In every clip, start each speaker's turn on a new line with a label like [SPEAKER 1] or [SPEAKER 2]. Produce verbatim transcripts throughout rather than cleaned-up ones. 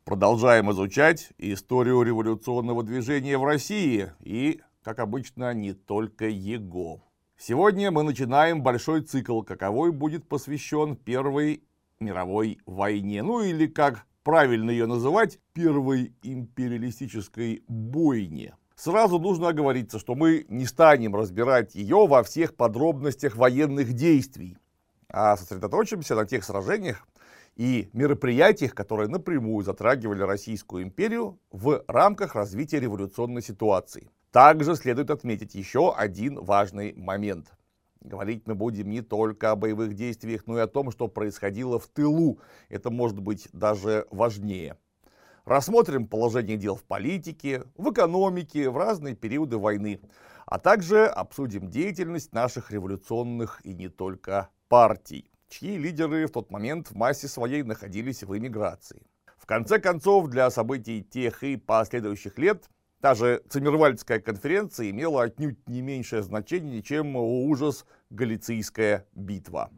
[SPEAKER 1] Продолжаем изучать историю революционного движения в России и, как обычно, не только его. Сегодня мы начинаем большой цикл, каковой будет посвящен Первой мировой войне, ну или, как правильно ее называть, Первой империалистической бойне. Сразу нужно оговориться, что мы не станем разбирать ее во всех подробностях военных действий, а сосредоточимся на тех сражениях и мероприятиях, которые напрямую затрагивали Российскую империю в рамках развития революционной ситуации. Также следует отметить еще один важный момент. Говорить мы будем не только о боевых действиях, но и о том, что происходило в тылу. Это может быть даже важнее. Рассмотрим положение дел в политике, в экономике, в разные периоды войны, а также обсудим деятельность наших революционных и не только партий, чьи лидеры в тот момент в массе своей находились в эмиграции. В конце концов, для событий тех и последующих лет та же Циммервальдская конференция имела отнюдь не меньшее значение, чем ужас Галицийская битва.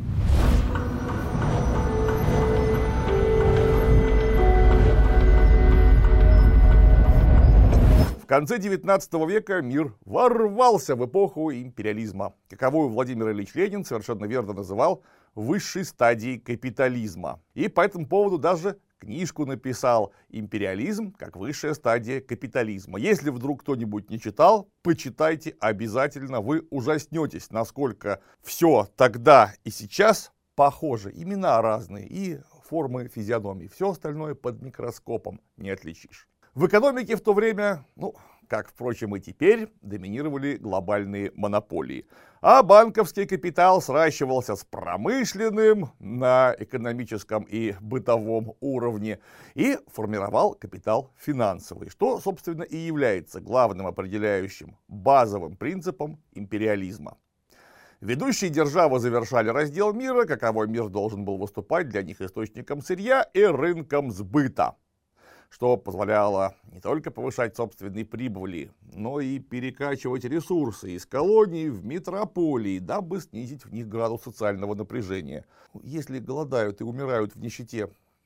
[SPEAKER 1] В конце девятнадцатого века мир ворвался в эпоху империализма, каковую Владимир Ильич Ленин совершенно верно называл высшей стадией капитализма. И по этому поводу даже книжку написал «Империализм как высшая стадия капитализма». Если вдруг кто-нибудь не читал, почитайте обязательно, вы ужаснетесь, насколько все тогда и сейчас похоже. Имена разные и формы физиономии. Все остальное под микроскопом не отличишь. В экономике в то время, ну, как, впрочем, и теперь, доминировали глобальные монополии. А банковский капитал сращивался с промышленным на экономическом и бытовом уровне и формировал капитал финансовый, что, собственно, и является главным определяющим базовым принципом империализма. Ведущие державы завершали раздел мира, каковой мир должен был выступать для них источником сырья и рынком сбыта, что позволяло не только повышать собственные прибыли, но и перекачивать ресурсы из колоний в метрополии, дабы снизить в них градус социального напряжения. Если голодают и умирают в нищете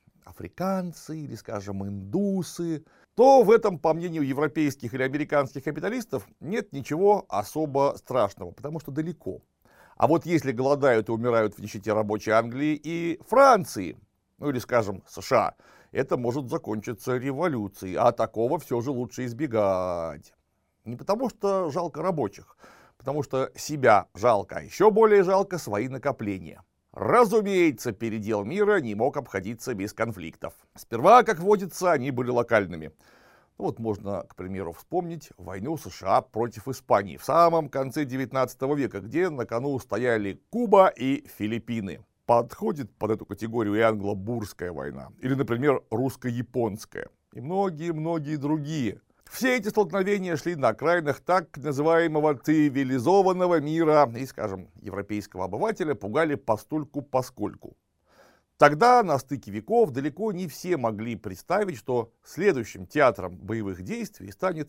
[SPEAKER 1] африканцы или, скажем, индусы, то в этом, по мнению европейских или американских капиталистов, нет ничего особо страшного, потому что далеко. А вот если голодают и умирают в нищете рабочей Англии и Франции, ну или, скажем, США, это может закончиться революцией, а такого все же лучше избегать. Не потому что жалко рабочих, потому что себя жалко, а еще более жалко свои накопления. Разумеется, передел мира не мог обходиться без конфликтов. Сперва, как водится, они были локальными. Вот можно, к примеру, вспомнить войну США против Испании в самом конце девятнадцатого века, где на кону стояли Куба и Филиппины. Подходит под эту категорию и англо-бурская война, или, например, русско-японская, и многие-многие другие. Все эти столкновения шли на окраинах так называемого цивилизованного мира, и, скажем, европейского обывателя пугали постольку-поскольку. Тогда, на стыке веков, далеко не все могли представить, что следующим театром боевых действий станет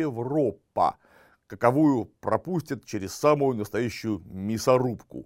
[SPEAKER 1] Европа, каковую пропустят через самую настоящую мясорубку.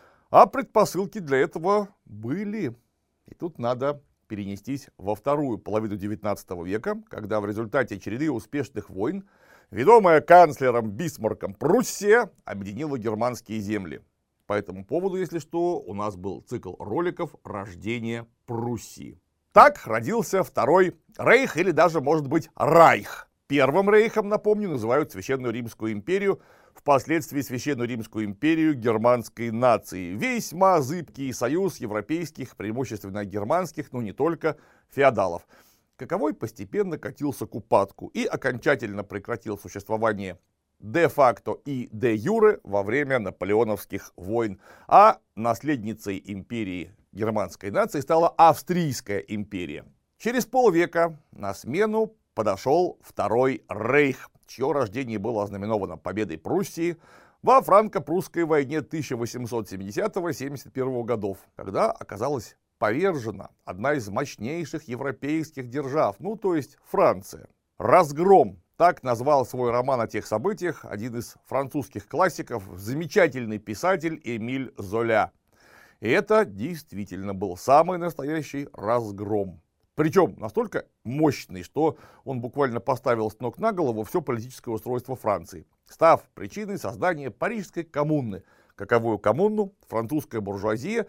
[SPEAKER 1] А предпосылки для этого были. И тут надо перенестись во вторую половину девятнадцатого века, когда в результате череды успешных войн, ведомая канцлером Бисмарком Пруссия объединила германские земли. По этому поводу, если что, у нас был цикл роликов «Рождение Пруссии». Так родился Второй Рейх, или даже, может быть, Райх. Первым рейхом, напомню, называют Священную Римскую империю, впоследствии Священную Римскую империю германской нации. Весьма зыбкий союз европейских, преимущественно германских, но не только, феодалов, каковой постепенно катился к упадку и окончательно прекратил существование де-факто и де-юре во время наполеоновских войн, а наследницей империи германской нации стала Австрийская империя. Через полвека на смену подошел Второй Рейх, чье рождение было ознаменовано победой Пруссии во франко-прусской войне тысяча восемьсот семидесятого — семьдесят первого годов, когда оказалась повержена одна из мощнейших европейских держав, ну то есть Франция. «Разгром» — так назвал свой роман о тех событиях один из французских классиков, замечательный писатель Эмиль Золя. И это действительно был самый настоящий разгром. Причем настолько мощный, что он буквально поставил с ног на голову все политическое устройство Франции, став причиной создания Парижской коммуны. Каковую коммуну французская буржуазия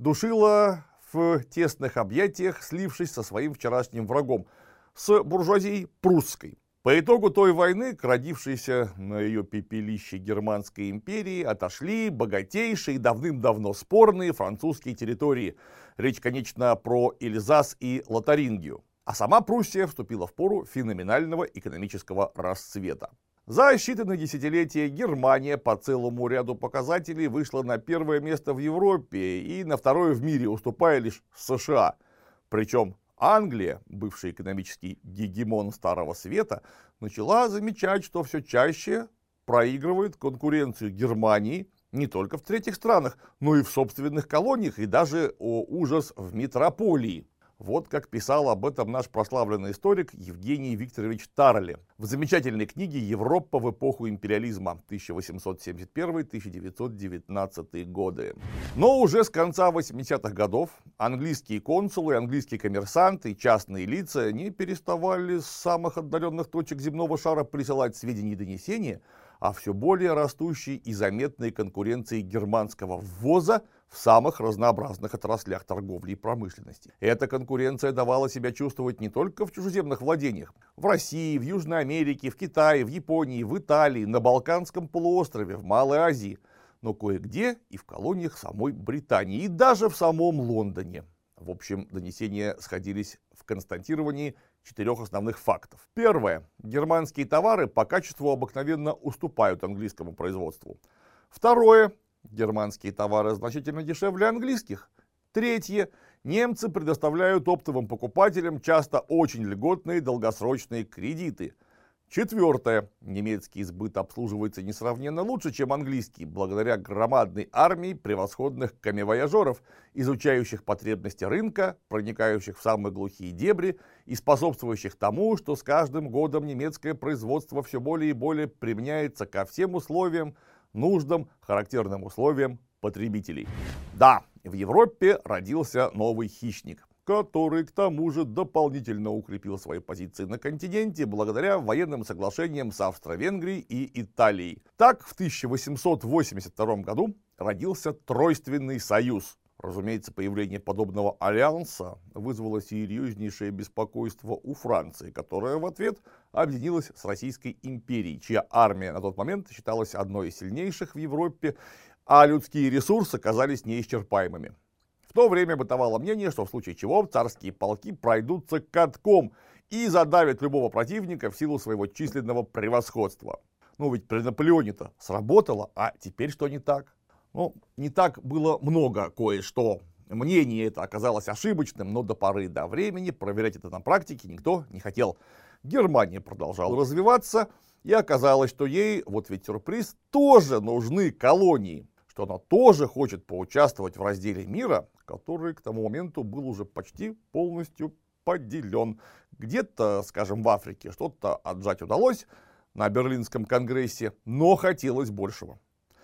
[SPEAKER 1] душила в тесных объятиях, слившись со своим вчерашним врагом, с буржуазией прусской. По итогу той войны к родившейся на ее пепелище Германской империи отошли богатейшие и давным-давно спорные французские территории. Речь, конечно, про Эльзас и Лотарингию. А сама Пруссия вступила в пору феноменального экономического расцвета. За считанные десятилетия Германия по целому ряду показателей вышла на первое место в Европе и на второе в мире, уступая лишь США. Причем Англия, бывший экономический гегемон Старого Света, начала замечать, что все чаще проигрывает конкуренцию Германии не только в третьих странах, но и в собственных колониях, и даже, о ужас, в метрополии. Вот как писал об этом наш прославленный историк Евгений Викторович Тарле в замечательной книге «Европа в эпоху империализма» тысяча восемьсот семьдесят первый — тысяча девятьсот девятнадцатый годы. Но уже с конца восьмидесятых годов английские консулы, английские коммерсанты и частные лица не переставали с самых отдаленных точек земного шара присылать сведения и донесения о все более растущей и заметной конкуренции германского ввоза в самых разнообразных отраслях торговли и промышленности. Эта конкуренция давала себя чувствовать не только в чужеземных владениях. В России, в Южной Америке, в Китае, в Японии, в Италии, на Балканском полуострове, в Малой Азии, но кое-где и в колониях самой Британии, и даже в самом Лондоне. В общем, донесения сходились в констатировании четырех основных фактов. Первое. Германские товары по качеству обыкновенно уступают английскому производству. Второе. Германские товары значительно дешевле английских. Третье. Немцы предоставляют оптовым покупателям часто очень льготные долгосрочные кредиты. Четвертое. Немецкий сбыт обслуживается несравненно лучше, чем английский, благодаря громадной армии превосходных камевояжеров, изучающих потребности рынка, проникающих в самые глухие дебри и способствующих тому, что с каждым годом немецкое производство все более и более применяется ко всем условиям, нуждам, характерным условиям потребителей. Да, в Европе родился новый хищник, который к тому же дополнительно укрепил свои позиции на континенте благодаря военным соглашениям с Австро-Венгрией и Италией. Так, в тысяча восемьсот восемьдесят втором году родился Тройственный союз. Разумеется, появление подобного альянса вызвало серьезнейшее беспокойство у Франции, которая в ответ объединилась с Российской империей, чья армия на тот момент считалась одной из сильнейших в Европе, а людские ресурсы казались неисчерпаемыми. В то время бытовало мнение, что в случае чего царские полки пройдутся катком и задавят любого противника в силу своего численного превосходства. Ну ведь при Наполеоне-то сработало, а теперь что не так? Ну, не так было много кое-что. Мнение это оказалось ошибочным, но до поры до времени проверять это на практике никто не хотел. Германия продолжала развиваться, и оказалось, что ей, вот ведь сюрприз, тоже нужны колонии, что она тоже хочет поучаствовать в разделе мира, который к тому моменту был уже почти полностью поделен. Где-то, скажем, в Африке что-то отжать удалось на Берлинском конгрессе, но хотелось большего.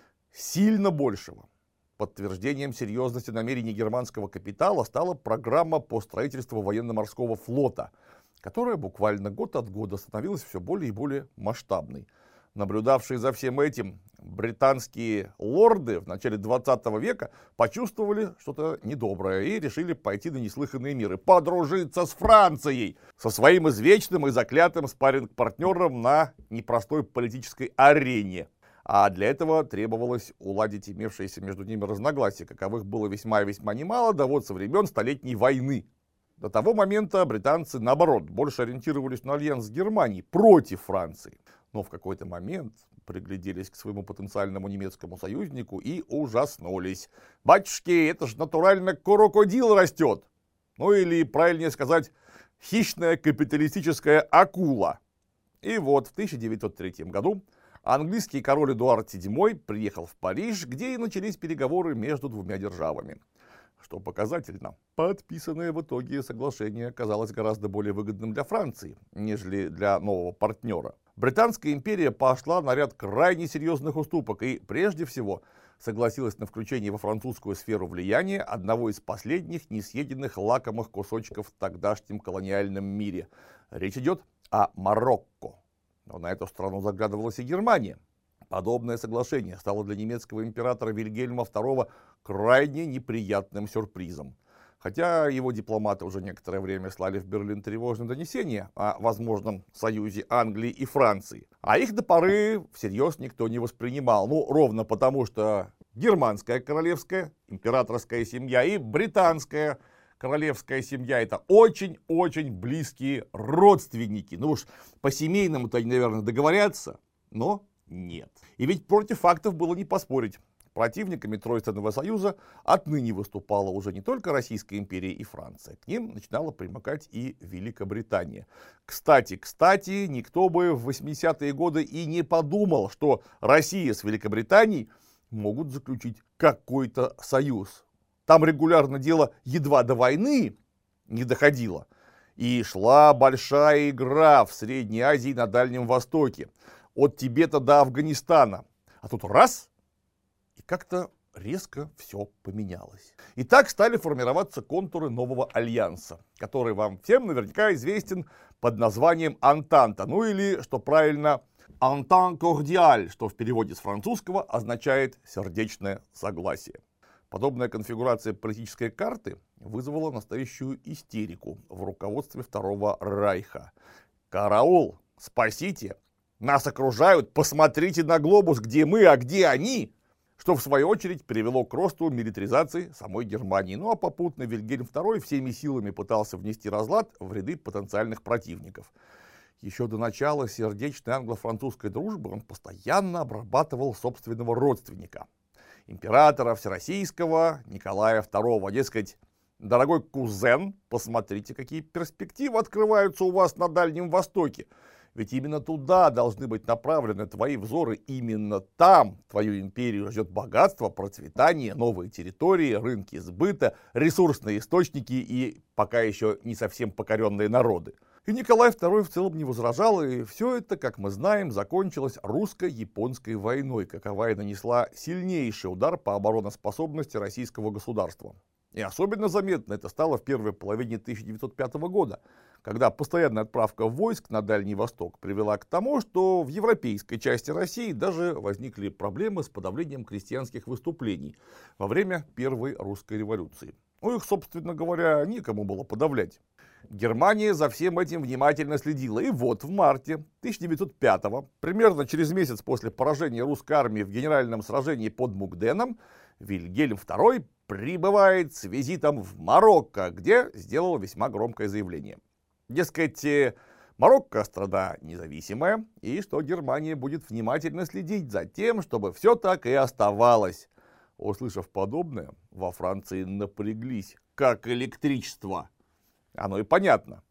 [SPEAKER 1] Сильно большего. Подтверждением серьезности намерений германского капитала стала программа по строительству военно-морского флота, которая буквально год от года становилась все более и более масштабной. Наблюдавшие за всем этим британские лорды в начале двадцатого века почувствовали что-то недоброе и решили пойти на неслыханные миры, подружиться с Францией, со своим извечным и заклятым спарринг-партнером на непростой политической арене. А для этого требовалось уладить имевшиеся между ними разногласия, каковых было весьма и весьма немало, да вот со времен Столетней войны. До того момента британцы, наоборот, больше ориентировались на альянс с Германией против Франции. Но в какой-то момент пригляделись к своему потенциальному немецкому союзнику и ужаснулись. Батюшки, это же натурально крокодил растет. Ну или, правильнее сказать, хищная капиталистическая акула. И вот в тысяча девятьсот третьем году английский король Эдуард седьмой приехал в Париж, где и начались переговоры между двумя державами. Что показательно, подписанное в итоге соглашение оказалось гораздо более выгодным для Франции, нежели для нового партнера. Британская империя пошла на ряд крайне серьезных уступок и, прежде всего, согласилась на включение во французскую сферу влияния одного из последних несъеденных лакомых кусочков в тогдашнем колониальном мире. Речь идет о Марокко. Но на эту страну заглядывалась и Германия. Подобное соглашение стало для немецкого императора Вильгельма второго крайне неприятным сюрпризом. Хотя его дипломаты уже некоторое время слали в Берлин тревожные донесения о возможном союзе Англии и Франции, а их до поры всерьез никто не воспринимал. Ну, ровно потому, что германская королевская императорская семья и британская королевская семья — это очень-очень близкие родственники. Ну уж по-семейному-то они, наверное, договорятся, но нет. И ведь против фактов было не поспорить. Противниками Тройственного союза отныне выступала уже не только Российская империя и Франция. К ним начинала примыкать и Великобритания. Кстати, кстати, никто бы в восьмидесятые годы и не подумал, что Россия с Великобританией могут заключить какой-то союз. Там регулярно дело едва до войны не доходило. И шла большая игра в Средней Азии и на Дальнем Востоке. От Тибета до Афганистана. А тут раз — и как-то резко все поменялось. И так стали формироваться контуры нового альянса, который вам всем наверняка известен под названием Антанта. Ну или, что правильно, Entente cordiale, что в переводе с французского означает «сердечное согласие». Подобная конфигурация политической карты вызвала настоящую истерику в руководстве Второго Райха. «Караул! Спасите! Нас окружают! Посмотрите на глобус, где мы, а где они!» Что, в свою очередь, привело к росту милитаризации самой Германии. Ну а попутно Вильгельм второй всеми силами пытался внести разлад в ряды потенциальных противников. Еще до начала сердечной англо-французской дружбы он постоянно обрабатывал собственного родственника, императора Всероссийского Николая второго. Дескать, дорогой кузен, посмотрите, какие перспективы открываются у вас на Дальнем Востоке. Ведь именно туда должны быть направлены твои взоры, именно там твою империю ждет богатство, процветание, новые территории, рынки сбыта, ресурсные источники и пока еще не совсем покоренные народы. И Николай второй в целом не возражал, и все это, как мы знаем, закончилось русско-японской войной, каковая нанесла сильнейший удар по обороноспособности российского государства. И особенно заметно это стало в первой половине тысяча девятьсот пятого года, когда постоянная отправка войск на Дальний Восток привела к тому, что в европейской части России даже возникли проблемы с подавлением крестьянских выступлений во время Первой русской революции. Ну, их, собственно говоря, некому было подавлять. Германия за всем этим внимательно следила. И вот в марте тысяча девятьсот пятого, примерно через месяц после поражения русской армии в генеральном сражении под Мукденом, Вильгельм второй прибывает с визитом в Марокко, где сделал весьма громкое заявление. Дескать, Марокко страна независимая, и что Германия будет внимательно следить за тем, чтобы все так и оставалось. Услышав подобное, во Франции напряглись, как электричество. Оно и понятно.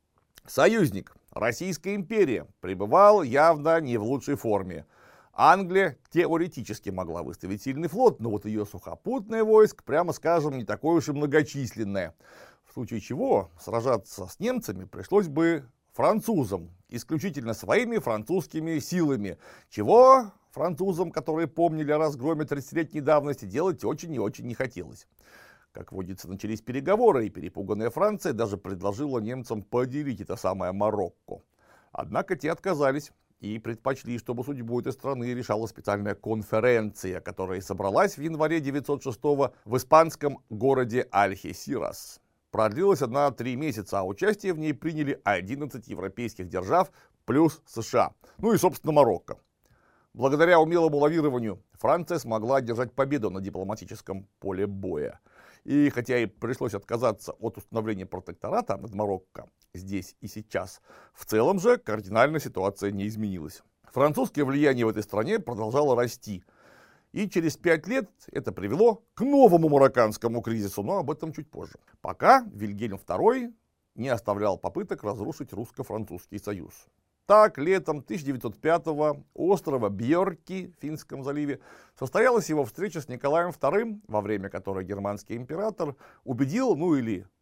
[SPEAKER 1] Союзник, Российская империя, пребывал явно не в лучшей форме. Англия теоретически могла выставить сильный флот, но вот ее сухопутное войско, прямо скажем, не такое уж и многочисленное. В случае чего сражаться с немцами пришлось бы французам, исключительно своими французскими силами. Чего французам, которые помнили о разгроме тридцатилетней давности, делать очень и очень не хотелось. Как водится, начались переговоры, и перепуганная Франция даже предложила немцам поделить это самое Марокко. Однако те отказались и предпочли, чтобы судьбу этой страны решала специальная конференция, которая собралась в январе девятьсот шестого в испанском городе Альхесирас. Продлилась она три месяца, а участие в ней приняли одиннадцать европейских держав плюс США, ну и, собственно, Марокко. Благодаря умелому лавированию Франция смогла одержать победу на дипломатическом поле боя. И хотя и пришлось отказаться от установления протектората над Марокко здесь и сейчас, в целом же кардинально ситуация не изменилась. Французское влияние в этой стране продолжало расти. И через пять лет это привело к новому марокканскому кризису, но об этом чуть позже. Пока Вильгельм второй не оставлял попыток разрушить русско-французский союз. Так, летом тысяча девятьсот пятого у острова Бьорки в Финском заливе состоялась его встреча с Николаем вторым, во время которой германский император убедил, ну или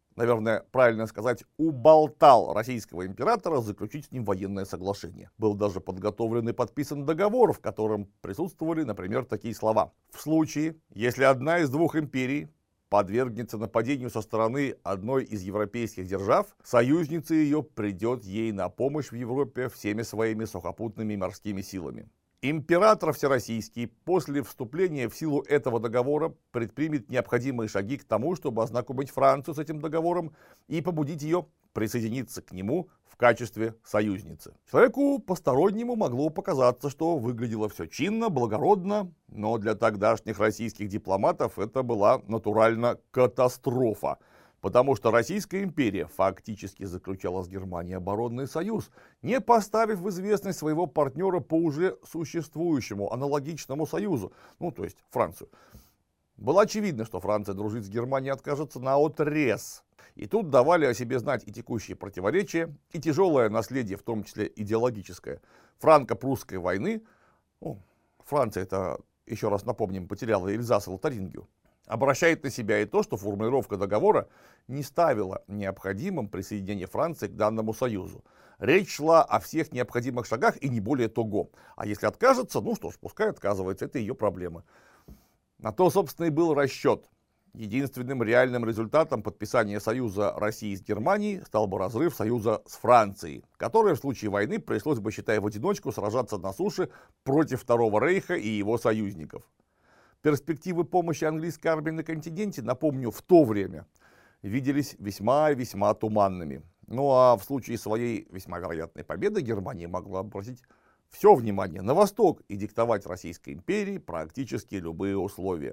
[SPEAKER 1] наверное, правильно сказать, уболтал российского императора заключить с ним военное соглашение. Был даже подготовлен и подписан договор, в котором присутствовали, например, такие слова. В случае, если одна из двух империй подвергнется нападению со стороны одной из европейских держав, союзница ее придет ей на помощь в Европе всеми своими сухопутными и морскими силами. Император Всероссийский после вступления в силу этого договора предпримет необходимые шаги к тому, чтобы ознакомить Францию с этим договором и побудить ее присоединиться к нему в качестве союзницы. Человеку постороннему могло показаться, что выглядело все чинно, благородно, но для тогдашних российских дипломатов это была натурально катастрофа. Потому что Российская империя фактически заключала с Германией оборонный союз, не поставив в известность своего партнера по уже существующему аналогичному союзу, ну то есть Францию. Было очевидно, что Франция дружить с Германией откажется наотрез. И тут давали о себе знать и текущие противоречия, и тяжелое наследие, в том числе идеологическое, франко-прусской войны. Ну, Франция, это, еще раз напомним, потеряла Эльзас и Лотарингию. Обращает на себя и то, что формулировка договора не ставила необходимым присоединение Франции к данному союзу. Речь шла о всех необходимых шагах и не более того. А если откажется, ну что ж, пускай отказывается, это ее проблема. На то, собственно, и был расчет. Единственным реальным результатом подписания союза России с Германией стал бы разрыв союза с Францией, которой в случае войны пришлось бы, считай, в одиночку сражаться на суше против Второго Рейха и его союзников. Перспективы помощи английской армии на континенте, напомню, в то время виделись весьма и весьма туманными. Ну а в случае своей весьма вероятной победы Германия могла обратить все внимание на восток и диктовать Российской империи практически любые условия.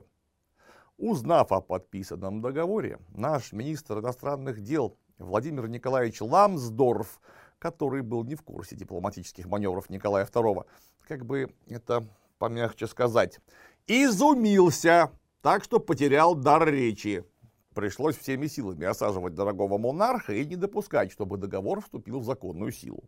[SPEAKER 1] Узнав о подписанном договоре, наш министр иностранных дел Владимир Николаевич Ламсдорф, который был не в курсе дипломатических маневров Николая второго, как бы это помягче сказать, изумился, так что потерял дар речи. Пришлось всеми силами осаживать дорогого монарха и не допускать, чтобы договор вступил в законную силу.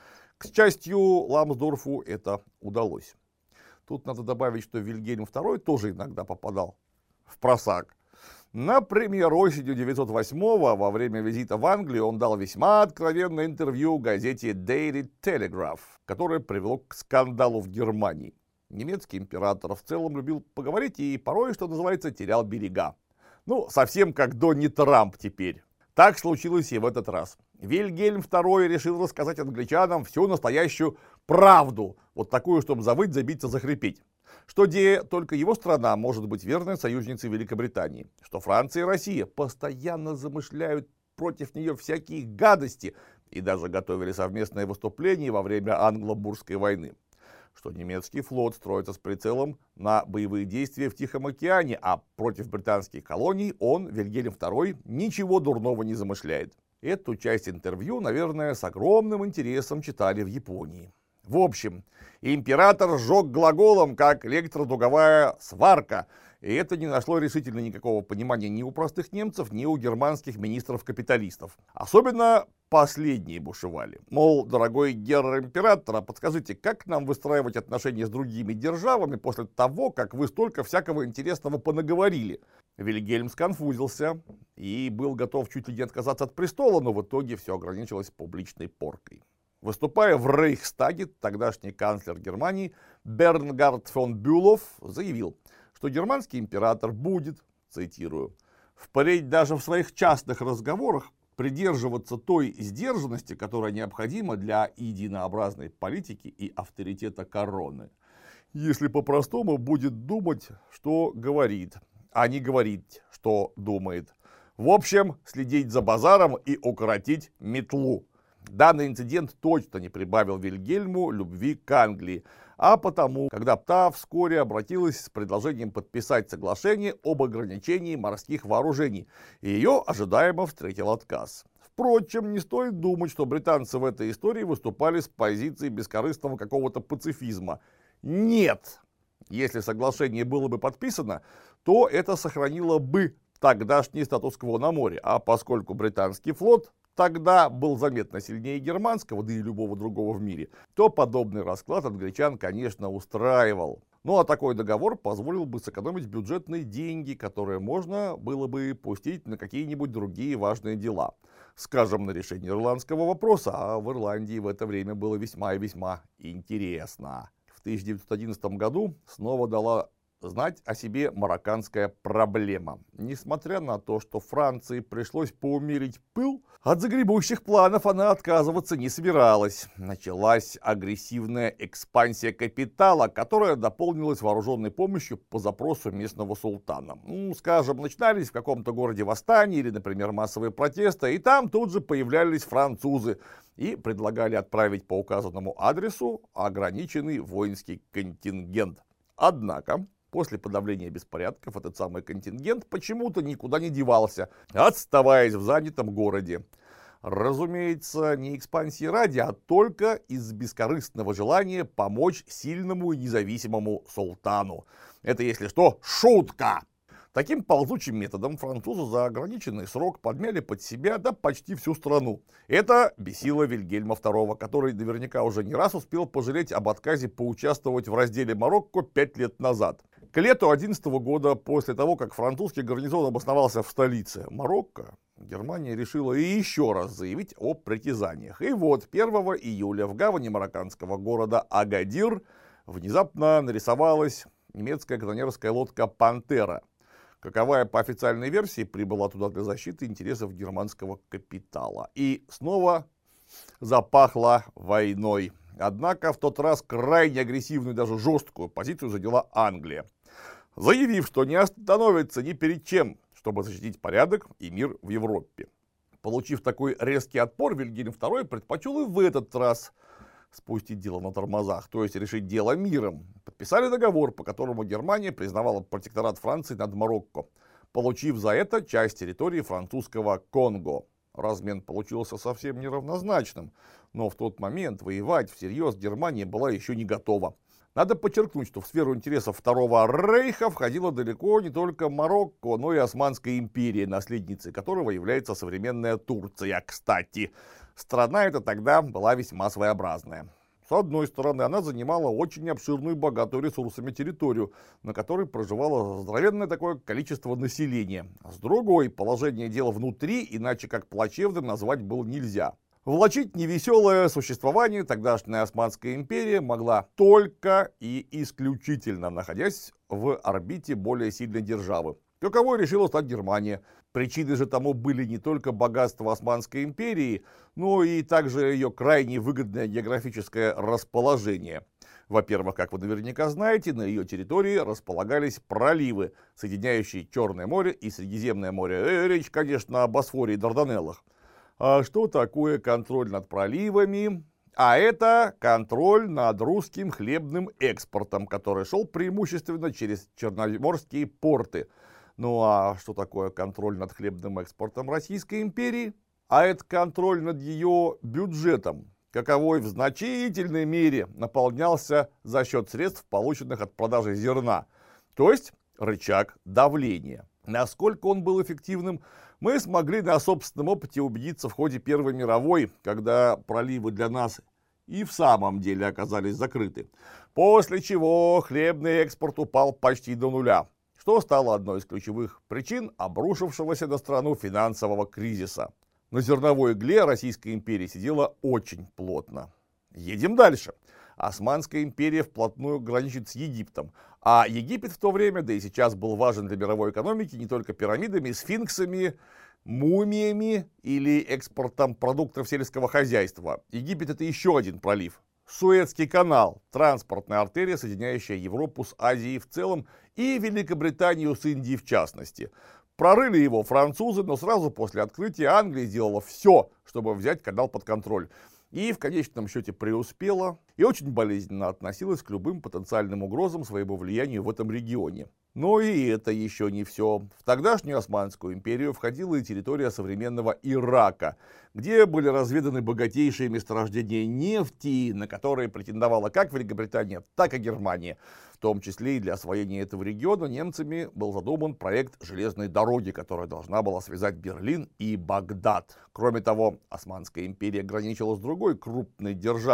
[SPEAKER 1] К счастью, Ламсдорфу это удалось. Тут надо добавить, что Вильгельм второй тоже иногда попадал в просак. Например, осенью девятьсот восьмого во время визита в Англию он дал весьма откровенное интервью газете Daily Telegraph, которое привело к скандалу в Германии. Немецкий император в целом любил поговорить и порой, что называется, терял берега. Ну, совсем как Дональд Трамп теперь. Так случилось и в этот раз. Вильгельм второй решил рассказать англичанам всю настоящую правду. Вот такую, чтобы завыть, забиться, захрипеть. Что где только его страна может быть верной союзницей Великобритании. Что Франция и Россия постоянно замышляют против нее всякие гадости. И даже готовили совместное выступление во время Англо-Бурской войны. Что немецкий флот строится с прицелом на боевые действия в Тихом океане, а против британских колоний он, Вильгельм второй, ничего дурного не замышляет. Эту часть интервью, наверное, с огромным интересом читали в Японии. В общем, император сжег глаголом, как электродуговая сварка, и это не нашло решительно никакого понимания ни у простых немцев, ни у германских министров-капиталистов. Особенно последние бушевали. Мол, дорогой герр-император, а подскажите, как нам выстраивать отношения с другими державами после того, как вы столько всякого интересного понаговорили? Вильгельм сконфузился и был готов чуть ли не отказаться от престола, но в итоге все ограничилось публичной поркой. Выступая в Рейхстаге, тогдашний канцлер Германии Бернгард фон Бюлов заявил, что германский император будет, цитирую, «впредь даже в своих частных разговорах придерживаться той сдержанности, которая необходима для единообразной политики и авторитета короны. Если по-простому, будет думать, что говорит, а не говорить, что думает. В общем, следить за базаром и укоротить метлу». Данный инцидент точно не прибавил Вильгельму любви к Англии, а потому, когда та вскоре обратилась с предложением подписать соглашение об ограничении морских вооружений, и ее ожидаемо встретил отказ. Впрочем, не стоит думать, что британцы в этой истории выступали с позиции бескорыстного какого-то пацифизма. Нет! Если соглашение было бы подписано, то это сохранило бы тогдашний статус-кво на море, а поскольку британский флот тогда был заметно сильнее германского, да и любого другого в мире, то подобный расклад англичан, конечно, устраивал. Ну а такой договор позволил бы сэкономить бюджетные деньги, которые можно было бы пустить на какие-нибудь другие важные дела. Скажем, на решение ирландского вопроса, а в Ирландии в это время было весьма и весьма интересно. В тысяча девятьсот одиннадцатом году снова дала знать о себе марокканская проблема. Несмотря на то, что Франции пришлось поумерить пыл, от загребущих планов она отказываться не собиралась. Началась агрессивная экспансия капитала, которая дополнилась вооруженной помощью по запросу местного султана. Ну, скажем, начинались в каком-то городе восстания или, например, массовые протесты, и там тут же появлялись французы и предлагали отправить по указанному адресу ограниченный воинский контингент. Однако, после подавления беспорядков этот самый контингент почему-то никуда не девался, оставаясь в занятом городе. Разумеется, не экспансии ради, а только из бескорыстного желания помочь сильному и независимому султану. Это, если что, шутка! Таким ползучим методом французы за ограниченный срок подмяли под себя да почти всю страну. Это бесило Вильгельма второго, который наверняка уже не раз успел пожалеть об отказе поучаствовать в разделе Марокко пять лет назад. К лету одиннадцатого года, после того, как французский гарнизон обосновался в столице Марокко, Германия решила и еще раз заявить о притязаниях. И вот первого июля в гавани марокканского города Агадир внезапно нарисовалась немецкая канонерская лодка «Пантера», каковая по официальной версии прибыла туда для защиты интересов германского капитала. И снова запахло войной. Однако в тот раз крайне агрессивную и даже жесткую позицию заняла Англия, заявив, что не остановится ни перед чем, чтобы защитить порядок и мир в Европе. Получив такой резкий отпор, Вильгельм второй предпочел и в этот раз спустить дело на тормозах, то есть решить дело миром. Подписали договор, по которому Германия признавала протекторат Франции над Марокко, получив за это часть территории французского Конго. Размен получился совсем неравнозначным, но в тот момент воевать всерьез Германия была еще не готова. Надо подчеркнуть, что в сферу интересов Второго Рейха входила далеко не только Марокко, но и Османская империя, наследницей которого является современная Турция. Кстати, страна эта тогда была весьма своеобразная. С одной стороны, она занимала очень обширную и богатую ресурсами территорию, на которой проживало здоровенное такое количество населения. С другой, положение дел внутри, иначе как плачевным назвать было нельзя. Влачить невеселое существование тогдашняя Османская империя могла только и исключительно находясь в орбите более сильной державы, каковой решила стать Германия. Причины же тому были не только богатство Османской империи, но и также ее крайне выгодное географическое расположение. Во-первых, как вы наверняка знаете, на ее территории располагались проливы, соединяющие Черное море и Средиземное море. Э, речь, конечно, о Босфоре и Дарданеллах. А что такое контроль над проливами? А это контроль над русским хлебным экспортом, который шел преимущественно через черноморские порты. Ну а что такое контроль над хлебным экспортом Российской империи? А это контроль над ее бюджетом, каковой в значительной мере наполнялся за счет средств, полученных от продажи зерна, то есть рычаг давления. Насколько он был эффективным, мы смогли на собственном опыте убедиться в ходе Первой мировой, когда проливы для нас и в самом деле оказались закрыты, после чего хлебный экспорт упал почти до нуля, что стало одной из ключевых причин обрушившегося на страну финансового кризиса. На зерновой игле Российская империя сидела очень плотно. Едем дальше. Османская империя вплотную граничит с Египтом, а Египет в то время, да и сейчас, был важен для мировой экономики не только пирамидами, сфинксами, мумиями или экспортом продуктов сельского хозяйства. Египет — это еще один пролив. Суэцкий канал – транспортная артерия, соединяющая Европу с Азией в целом и Великобританию с Индией в частности. Прорыли его французы, но сразу после открытия Англия сделала все, чтобы взять канал под контроль. И в конечном счете преуспела и очень болезненно относилась к любым потенциальным угрозам своему влиянию в этом регионе. Но и это еще не все. В тогдашнюю Османскую империю входила и территория современного Ирака, где были разведаны богатейшие месторождения нефти, на которые претендовала как Великобритания, так и Германия. В том числе и для освоения этого региона немцами был задуман проект железной дороги, которая должна была связать Берлин и Багдад. Кроме того, Османская империя граничила с другой крупной державой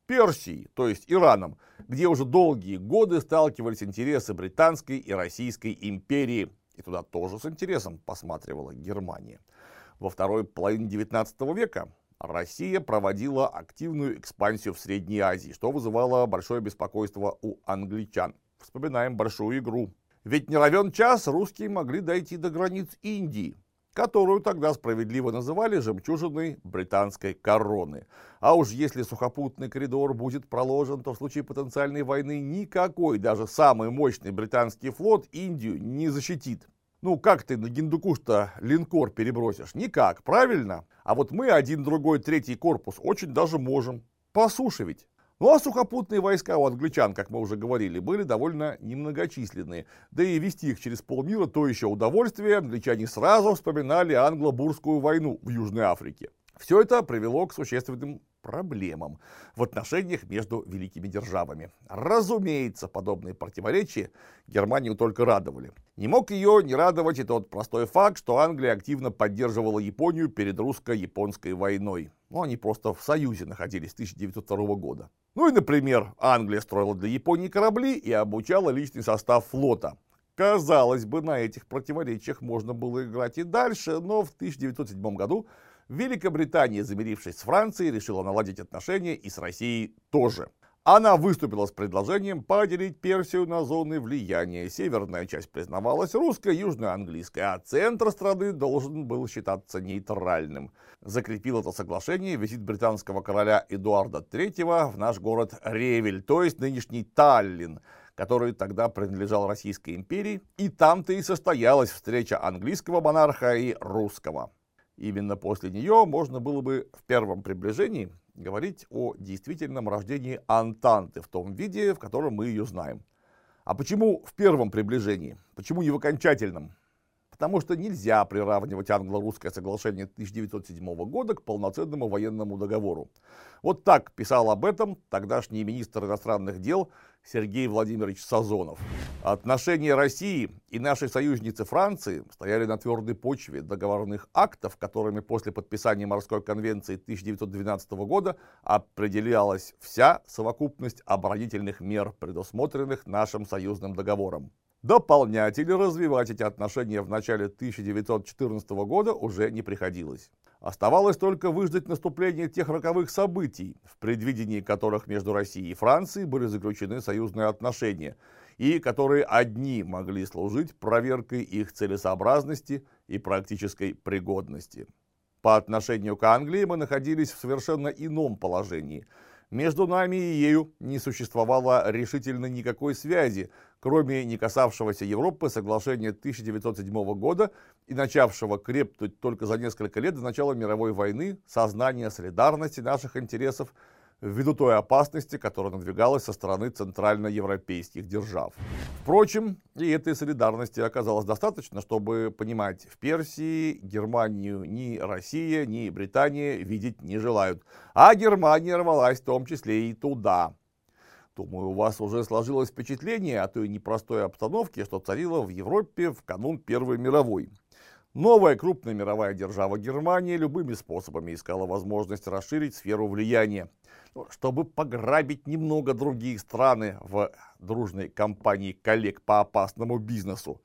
[SPEAKER 1] Персией, то есть Ираном, где уже долгие годы сталкивались интересы британской и российской империи. И туда тоже с интересом посматривала Германия. Во второй половине девятнадцатого века Россия проводила активную экспансию в Средней Азии, что вызывало большое беспокойство у англичан. Вспоминаем большую игру. Ведь не равен час русские могли дойти до границ Индии, которую тогда справедливо называли жемчужиной британской короны. А уж если сухопутный коридор будет проложен, то в случае потенциальной войны никакой, даже самый мощный британский флот Индию не защитит. Ну, как ты на Гиндукуш-то линкор перебросишь? Никак, правильно? А вот мы, один, другой, третий корпус, очень даже можем. По суше ведь. Ну, а сухопутные войска у англичан, как мы уже говорили, были довольно немногочисленные. Да и вести их через полмира то еще удовольствие. Англичане сразу вспоминали англо-бурскую войну в Южной Африке. Все это привело к существенным проблемам в отношениях между великими державами. Разумеется, подобные противоречия Германию только радовали. Не мог ее не радовать и тот простой факт, что Англия активно поддерживала Японию перед русско-японской войной. Ну, они просто в союзе находились с тысяча девятьсот второго года. Ну и, например, Англия строила для Японии корабли и обучала личный состав флота. Казалось бы, на этих противоречиях можно было играть и дальше, но в тысяча девятьсот седьмом году Великобритания, замирившись с Францией, решила наладить отношения и с Россией тоже. Она выступила с предложением поделить Персию на зоны влияния. Северная часть признавалась русской, южная английской, а центр страны должен был считаться нейтральным. Закрепил это соглашение визит британского короля Эдуарда третьего в наш город Ревель, то есть нынешний Таллин, который тогда принадлежал Российской империи, и там-то и состоялась встреча английского монарха и русского. Именно после нее можно было бы в первом приближении говорить о действительном рождении Антанты в том виде, в котором мы ее знаем. А почему в первом приближении? Почему не в окончательном? Потому что нельзя приравнивать англо-русское соглашение тысяча девятьсот седьмого года к полноценному военному договору. Вот так писал об этом тогдашний министр иностранных дел Сергей Владимирович Сазонов. Отношения России и нашей союзницы Франции стояли на твердой почве договорных актов, которыми после подписания Морской конвенции тысяча девятьсот двенадцатого года определялась вся совокупность оборонительных мер, предусмотренных нашим союзным договором. Дополнять или развивать эти отношения в начале тысяча девятьсот четырнадцатого года уже не приходилось. Оставалось только выждать наступления тех роковых событий, в предвидении которых между Россией и Францией были заключены союзные отношения, и которые одни могли служить проверкой их целесообразности и практической пригодности. По отношению к Англии мы находились в совершенно ином положении. Между нами и ею не существовало решительно никакой связи, кроме не касавшегося Европы соглашения тысяча девятьсот седьмого года и начавшего крепнуть только за несколько лет до начала мировой войны сознания солидарности наших интересов ввиду той опасности, которая надвигалась со стороны центральноевропейских держав. Впрочем, и этой солидарности оказалось достаточно, чтобы понимать, в Персии Германию ни Россия, ни Британия видеть не желают, а Германия рвалась в том числе и туда. Думаю, у вас уже сложилось впечатление о той непростой обстановке, что царила в Европе в канун Первой мировой. Новая крупная мировая держава Германия любыми способами искала возможность расширить сферу влияния, чтобы пограбить немного другие страны в дружной компании коллег по опасному бизнесу.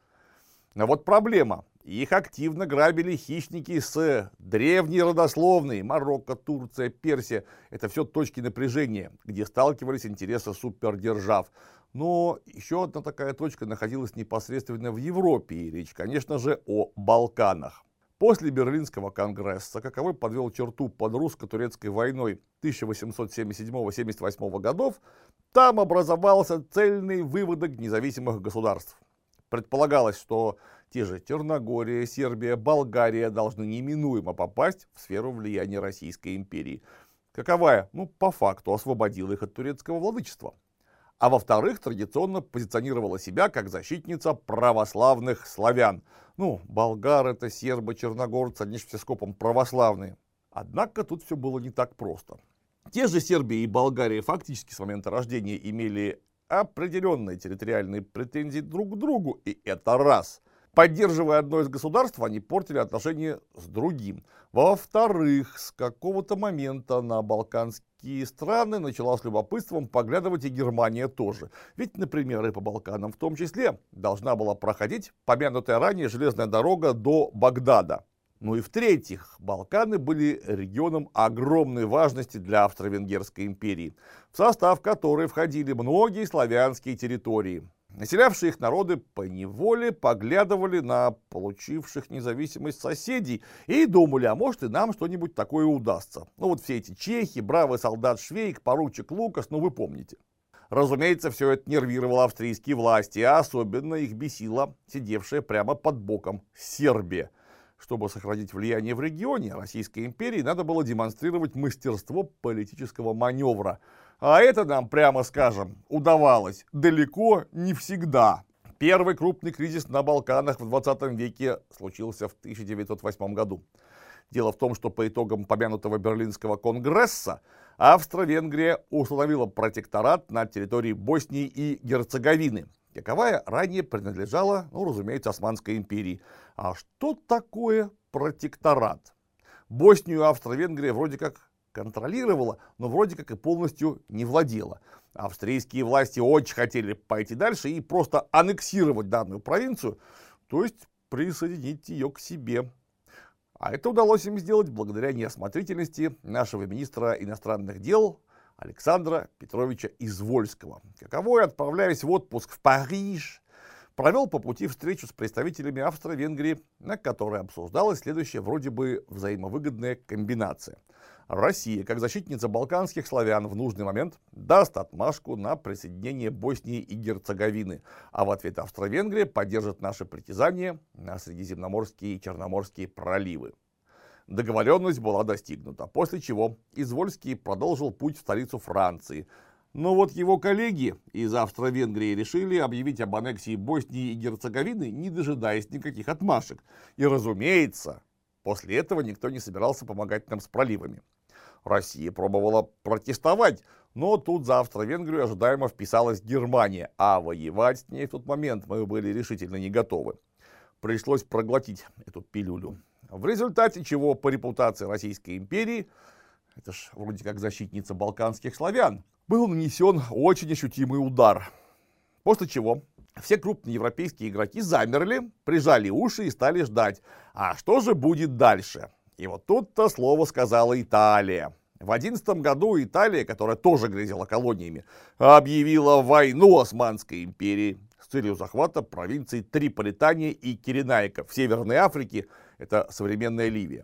[SPEAKER 1] А вот проблема. Их активно грабили хищники с древней родословной. Марокко, Турция, Персия. Это все точки напряжения, где сталкивались интересы супердержав. Но еще одна такая точка находилась непосредственно в Европе. И речь, конечно же, о Балканах. После Берлинского конгресса, каковой подвел черту под русско-турецкой войной тысяча восемьсот семьдесят седьмого — семьдесят восьмого годов, там образовался цельный выводок независимых государств. Предполагалось, что те же Черногория, Сербия, Болгария должны неминуемо попасть в сферу влияния Российской империи. Каковая, ну, по факту освободила их от турецкого владычества. А во-вторых, традиционно позиционировала себя как защитница православных славян. Ну, болгар это, сербы, черногорцы, они же все скопом православные. Однако тут все было не так просто. Те же Сербия и Болгария фактически с момента рождения имели определенные территориальные претензии друг к другу, и это раз. Поддерживая одно из государств, они портили отношения с другим. Во-вторых, с какого-то момента на балканские страны начала с любопытством поглядывать и Германия тоже. Ведь, например, и по Балканам в том числе должна была проходить помянутая ранее железная дорога до Багдада. Ну и в-третьих, Балканы были регионом огромной важности для Австро-Венгерской империи, в состав которой входили многие славянские территории. Населявшие их народы поневоле поглядывали на получивших независимость соседей и думали, а может и нам что-нибудь такое удастся. Ну вот все эти чехи, бравый солдат Швейк, поручик Лукас, ну вы помните. Разумеется, все это нервировало австрийские власти, а особенно их бесила сидевшая прямо под боком Сербия. Чтобы сохранить влияние в регионе Российской империи, надо было демонстрировать мастерство политического маневра. А это нам, прямо скажем, удавалось далеко не всегда. Первый крупный кризис на Балканах в двадцатом веке случился в тысяча девятьсот восьмом году. Дело в том, что по итогам помянутого Берлинского конгресса Австро-Венгрия установила протекторат на территории Боснии и Герцеговины, каковая ранее принадлежала, ну, разумеется, Османской империи. А что такое протекторат? Боснию Австро-Венгрия вроде как контролировала, но вроде как и полностью не владела. Австрийские власти очень хотели пойти дальше и просто аннексировать данную провинцию, то есть присоединить ее к себе. А это удалось им сделать благодаря неосмотрительности нашего министра иностранных дел Александра Петровича Извольского, каковой, отправляясь в отпуск в Париж, провел по пути встречу с представителями Австро-Венгрии, на которой обсуждалась следующая вроде бы взаимовыгодная комбинация. Россия, как защитница балканских славян, в нужный момент даст отмашку на присоединение Боснии и Герцеговины, а в ответ Австро-Венгрия поддержит наши притязания на Средиземноморские и Черноморские проливы. Договоренность была достигнута, после чего Извольский продолжил путь в столицу Франции. Но вот его коллеги из Австро-Венгрии решили объявить об аннексии Боснии и Герцеговины, не дожидаясь никаких отмашек. И, разумеется, после этого никто не собирался помогать нам с проливами. Россия пробовала протестовать, но тут за Австро-Венгрию ожидаемо вписалась Германия, а воевать с ней в тот момент мы были решительно не готовы. Пришлось проглотить эту пилюлю. В результате чего по репутации Российской империи, это ж вроде как защитница балканских славян, был нанесен очень ощутимый удар. После чего все крупные европейские игроки замерли, прижали уши и стали ждать, а что же будет дальше. И вот тут-то слово сказала Италия. В одиннадцатом году Италия, которая тоже грезила колониями, объявила войну Османской империи с целью захвата провинций Триполитания и Киренайка в Северной Африке, это современная Ливия.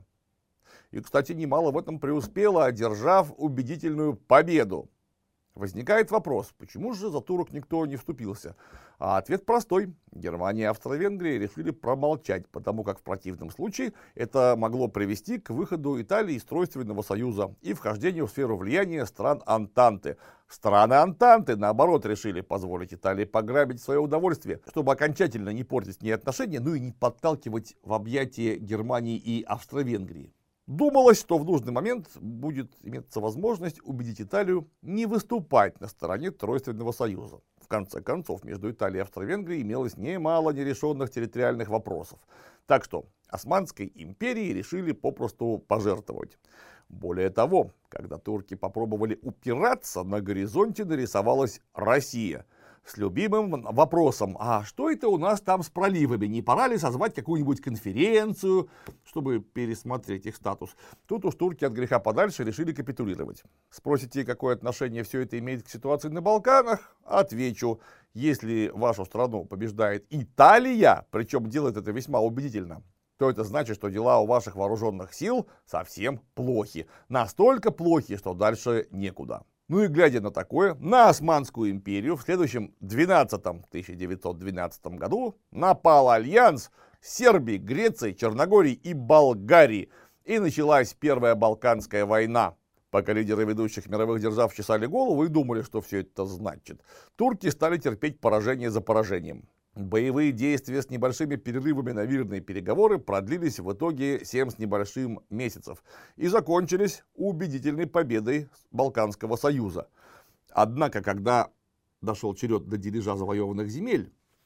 [SPEAKER 1] И, кстати, немало в этом преуспела, одержав убедительную победу. Возникает вопрос, почему же за турок никто не вступился? А ответ простой. Германия и Австро-Венгрия решили промолчать, потому как в противном случае это могло привести к выходу Италии из Тройственного союза и вхождению в сферу влияния стран Антанты. Страны Антанты, наоборот, решили позволить Италии пограбить свое удовольствие, чтобы окончательно не портить с ней отношения, ну и не подталкивать в объятия Германии и Австро-Венгрии. Думалось, что в нужный момент будет иметься возможность убедить Италию не выступать на стороне Тройственного союза. В конце концов, между Италией и Австро-Венгрией имелось немало нерешенных территориальных вопросов. Так что Османской империи решили попросту пожертвовать. Более того, когда турки попробовали упираться, на горизонте нарисовалась Россия с любимым вопросом: а что это у нас там с проливами? Не пора ли созвать какую-нибудь конференцию, чтобы пересмотреть их статус? Тут уж турки от греха подальше решили капитулировать. Спросите, какое отношение все это имеет к ситуации на Балканах? Отвечу: если вашу страну побеждает Италия, причем делает это весьма убедительно, то это значит, что дела у ваших вооруженных сил совсем плохи. Настолько плохи, что дальше некуда. Ну и глядя на такое, на Османскую империю в следующем двенадцатом тысяча девятьсот двенадцатом году напал альянс Сербии, Греции, Черногории и Болгарии. И началась Первая Балканская война. Пока лидеры ведущих мировых держав чесали голову и думали, что все это значит, турки стали терпеть поражение за поражением. Боевые действия с небольшими перерывами на мирные переговоры продлились в итоге семь с небольшим месяцев и закончились убедительной победой Балканского союза. Однако, когда дошел черед до дележа завоеванных земель,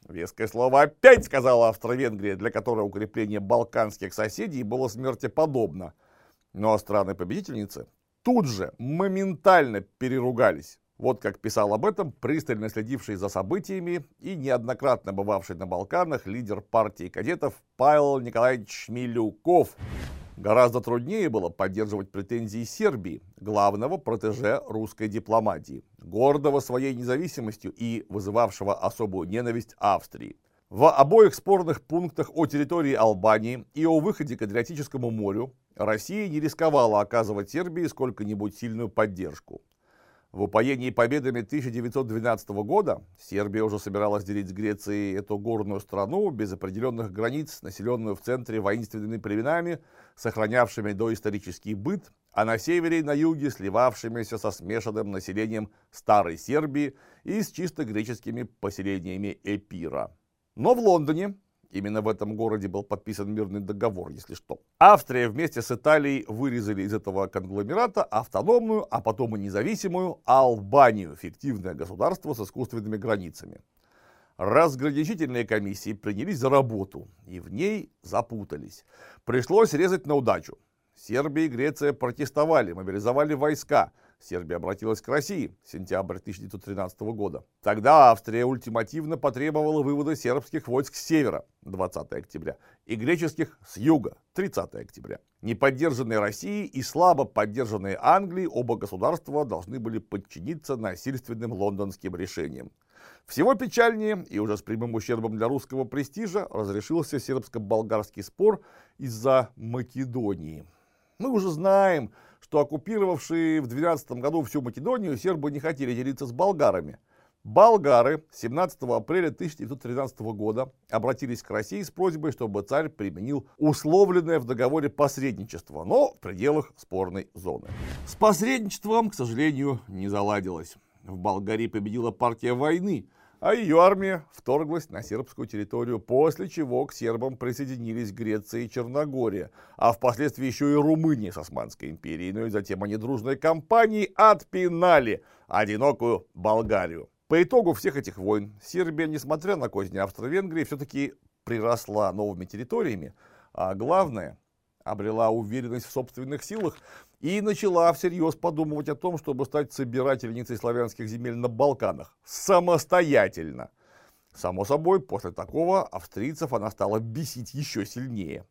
[SPEAKER 1] Веское слово опять сказала Австро-Венгрия, для которой укрепление балканских соседей было смерти подобно. Но страны-победительницы тут же моментально переругались. Вот как писал об этом пристально следивший за событиями и неоднократно бывавший на Балканах лидер партии кадетов Павел Николаевич Милюков. Гораздо труднее было поддерживать претензии Сербии, главного протеже русской дипломатии, гордого своей независимостью и вызывавшего особую ненависть Австрии. В обоих спорных пунктах о территории Албании и о выходе к Адриатическому морю Россия не рисковала оказывать Сербии сколько-нибудь сильную поддержку. В упоении победами тысяча девятьсот двенадцатого года Сербия уже собиралась делить с Грецией эту горную страну без определенных границ, населенную в центре воинственными племенами, сохранявшими доисторический быт, а на севере и на юге сливавшимися со смешанным населением Старой Сербии и с чисто греческими поселениями Эпира. Но в Лондоне, именно в этом городе был подписан мирный договор, если что, Австрия вместе с Италией вырезали из этого конгломерата автономную, а потом и независимую Албанию, фиктивное государство с искусственными границами. Разграничительные комиссии принялись за работу, и в ней запутались. Пришлось резать на удачу. Сербия и Греция протестовали, мобилизовали войска. Сербия обратилась к России, сентябрь тысяча девятьсот тринадцатого года. Тогда Австрия ультимативно потребовала вывода сербских войск с севера, двадцатого октября, и греческих с юга, тридцатого октября. Неподдержанные Россией и слабо поддержанные Англией оба государства должны были подчиниться насильственным лондонским решениям. Всего печальнее и уже с прямым ущербом для русского престижа разрешился сербско-болгарский спор из-за Македонии. Мы уже знаем, что оккупировавшие в двенадцатом году всю Македонию сербы не хотели делиться с болгарами. Болгары семнадцатого апреля тысяча девятьсот тринадцатого года обратились к России с просьбой, чтобы царь применил условленное в договоре посредничество, но в пределах спорной зоны. С посредничеством, к сожалению, не заладилось. В Болгарии победила партия войны, а ее армия вторглась на сербскую территорию, после чего к сербам присоединились Греция и Черногория, а впоследствии еще и Румыния с Османской империей. Ну и затем они дружной компанией отпинали одинокую Болгарию. По итогу всех этих войн Сербия, несмотря на козни Австро-Венгрии, все-таки приросла новыми территориями, а главное, обрела уверенность в собственных силах и начала всерьез подумывать о том, чтобы стать собирательницей славянских земель на Балканах самостоятельно. Само собой, после такого австрийцев она стала бесить еще сильнее.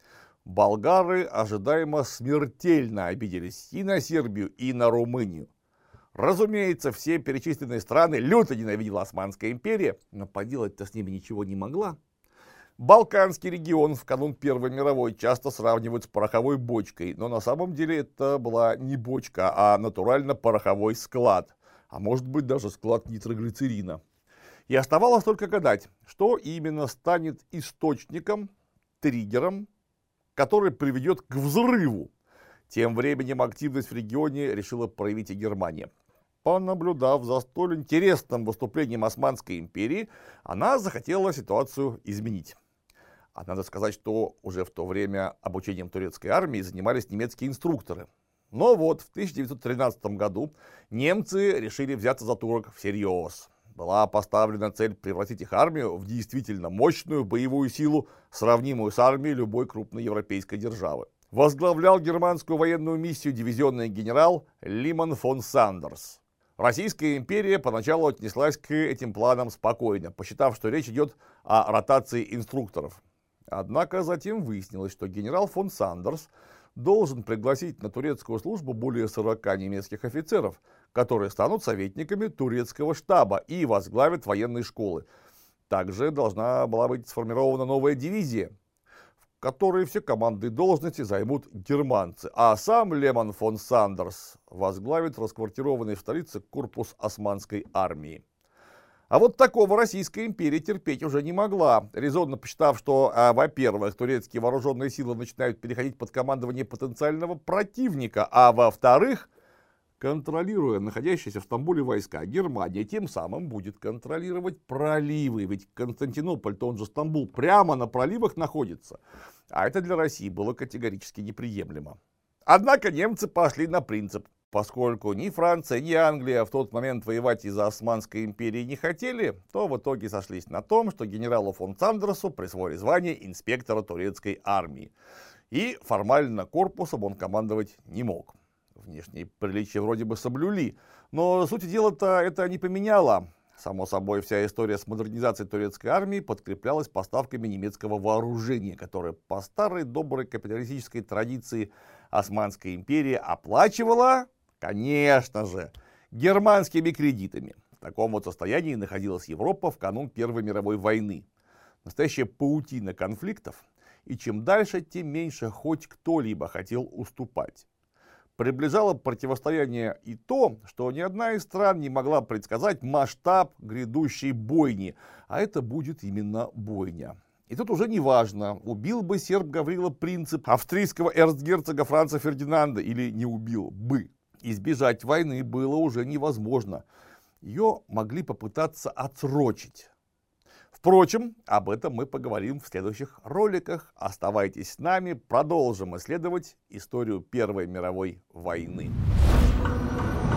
[SPEAKER 1] Болгары ожидаемо смертельно обиделись и на Сербию, и на Румынию. Разумеется, все перечисленные страны люто ненавидела Османская империя, но поделать-то с ними ничего не могла. Балканский регион в канун Первой мировой часто сравнивают с пороховой бочкой, но на самом деле это была не бочка, а натурально-пороховой склад, а может быть даже склад нитроглицерина. И оставалось только гадать, что именно станет источником, триггером, который приведет к взрыву. Тем временем активность в регионе решила проявить и Германия. Понаблюдав за столь интересным выступлением Османской империи, она захотела ситуацию изменить. А надо сказать, что уже в то время обучением турецкой армии занимались немецкие инструкторы. Но вот в тысяча девятьсот тринадцатом году немцы решили взяться за турок всерьез. Была поставлена цель превратить их армию в действительно мощную боевую силу, сравнимую с армией любой крупной европейской державы. Возглавлял германскую военную миссию дивизионный генерал Лиман фон Сандерс. Российская империя поначалу отнеслась к этим планам спокойно, посчитав, что речь идет о ротации инструкторов. Однако затем выяснилось, что генерал фон Сандерс должен пригласить на турецкую службу более сорока немецких офицеров, которые станут советниками турецкого штаба и возглавят военные школы. Также должна была быть сформирована новая дивизия, в которой все командные должности займут германцы, а сам Леман фон Сандерс возглавит расквартированный в столице корпус османской армии. А вот такого Российская империя терпеть уже не могла, резонно посчитав, что, а, во-первых, турецкие вооруженные силы начинают переходить под командование потенциального противника, а во-вторых, контролируя находящиеся в Стамбуле войска, Германия тем самым будет контролировать проливы, ведь Константинополь-то, он же Стамбул, прямо на проливах находится, а это для России было категорически неприемлемо. Однако немцы пошли на принцип Поскольку ни Франция, ни Англия в тот момент воевать из-за Османской империи не хотели, то в итоге сошлись на том, что генералу фон Сандерсу присвоили звание инспектора турецкой армии. И формально корпусом он командовать не мог. Внешние приличия вроде бы соблюли, но суть дела-то это не поменяло. Само собой, вся история с модернизацией турецкой армии подкреплялась поставками немецкого вооружения, которое по старой доброй капиталистической традиции Османская империя оплачивала, конечно же, германскими кредитами. В таком вот состоянии находилась Европа в канун Первой мировой войны. Настоящая паутина конфликтов, и чем дальше, тем меньше хоть кто-либо хотел уступать. Приближало противостояние и то, что ни одна из стран не могла предсказать масштаб грядущей бойни, а это будет именно бойня. И тут уже не важно, убил бы серб Гаврила Принцип австрийского эрцгерцога Франца Фердинанда или не убил бы. Избежать войны было уже невозможно. Ее могли попытаться отсрочить. Впрочем, об этом мы поговорим в следующих роликах. Оставайтесь с нами, продолжим исследовать историю Первой мировой войны.